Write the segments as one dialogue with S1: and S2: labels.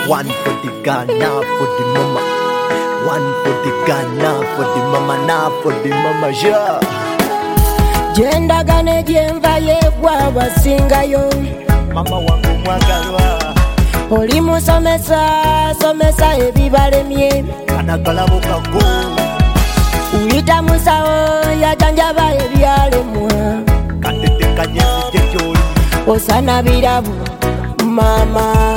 S1: One for the Ghana, for the mama. One for the Ghana, for the mama, now for the mama, yeah.
S2: Jenda gane jenva yegwa basingayo.
S1: Mama wangu mwagalwa.
S2: Oli somesa ebibalemye.
S1: Kanakalabo kago.
S2: Uyita musao yajanjaba ebyalemwa.
S1: Katete kanyesi jejoli.
S2: Osana birabu mama.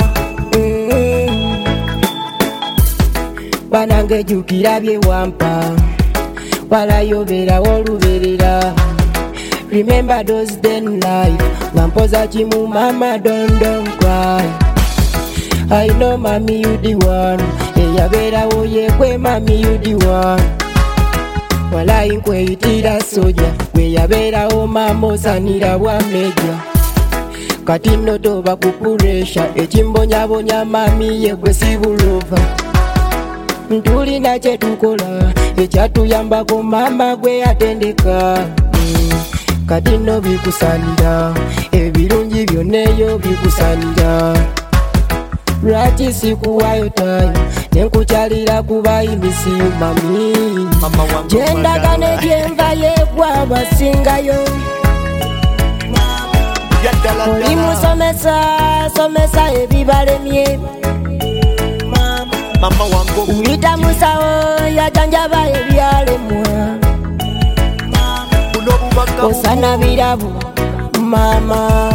S2: Banange jukira bye wampa. Walayobera oluberera. Remember those days in life. Wampoza chimu mama don't cry. I know mommy you the one. Eyabera oye kwe mommy you the one. Walayi nkwe itira soja. Kwe yabera o mama osanira wa meja. Kati no toba kupuresha. Echimbonyabonya mami yekwe sibulova. Ntulina chetukola. Echatuyambako mama gwe atendeka. Kati no bikusanira. Ebirungi byoneyo bikusanira. Lwaki sikuwayo tayo nenkukyalira kuba imisiyo mami. Jendagane jenva yegwa basingayo. Oli somesa ebibalemye. Uyita musao yajanjaba ebyalemwa. Osana birabu mama.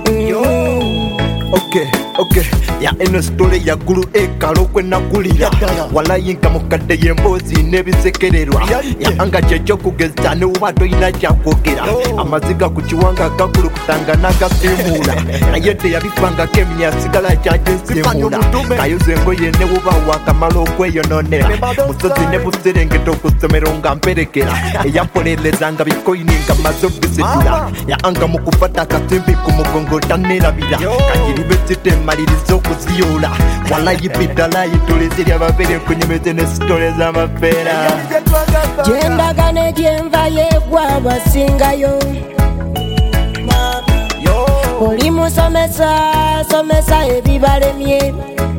S1: Okay, ya eno story ya gulu ekalo kwena kulira. Walayi nka mukadde yembozi nebisekererwa. Ya anga checho kugeza ne wato ina chakwogera. Amaziga ku kiwanga gakulu kutanga nagasimula. Nayete yabifanga kemnya sigala kyajensimula. Kayoze ngoye ne wuba wakamalo kweyononera. Musozi ne buserengeto kusomero nga mperekera. Eyapolelezanga bikoini nga mazobisedula. Ya anga mukufata kasimbi ku mugongo tanelabira. Kajiribe malirizo kuziyola. Walayi bidala yituliziri ababere kunyemeze ne story z'amapera.
S2: Jendagane jenva yegwa basingayo. Oli somesa ebibalemye.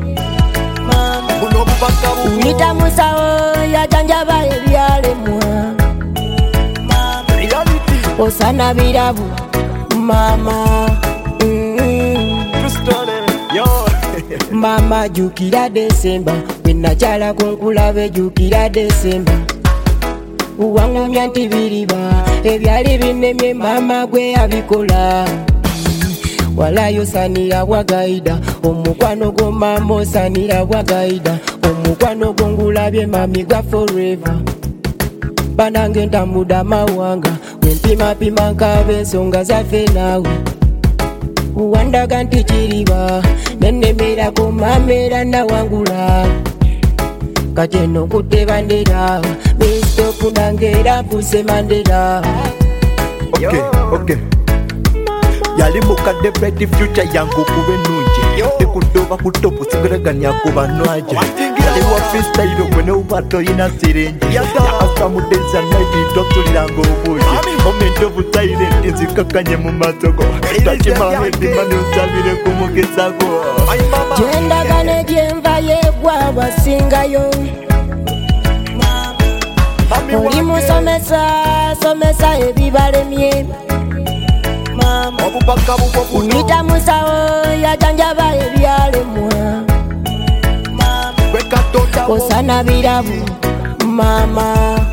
S2: Uyita musao yajanjaba ebyalemwa. Osana birabu mama. Mama jukira Desemba. Wenachala kunkulabe jukira Desemba. Uwangumya nti biriba. Ebyali binemye mama gwe abikola. Walayo sanira wagaida. Omukwano go mama osanira wagaida. Omukwano go ngulabye mami gwa forever. Banange ntamuda mawanga. Wempima nkabe ensonga zaffe naawe. Uwandaga nti kiriba. Nenemera kumamera na wangula. Kati eno kuteba ndera. Mistopu nangera puse mandera.
S1: Okay. Yali mukadde bright future yangu kube nunje. Tekudoba kutopu sigaraganya kuba nwaje. Yali wa freestyle kwene ubato ina sirenje. Ya asa mudeza naidi totuliranga obuji. Momento silent nzikakanye mu masogo. Takimahedi mani usabire kumugezago.
S2: Jendagane jenva yegwa basingayo. Oli somesa ebibalemye. Uyita musao yajanjaba ebyalemwa. Osana birabu mama.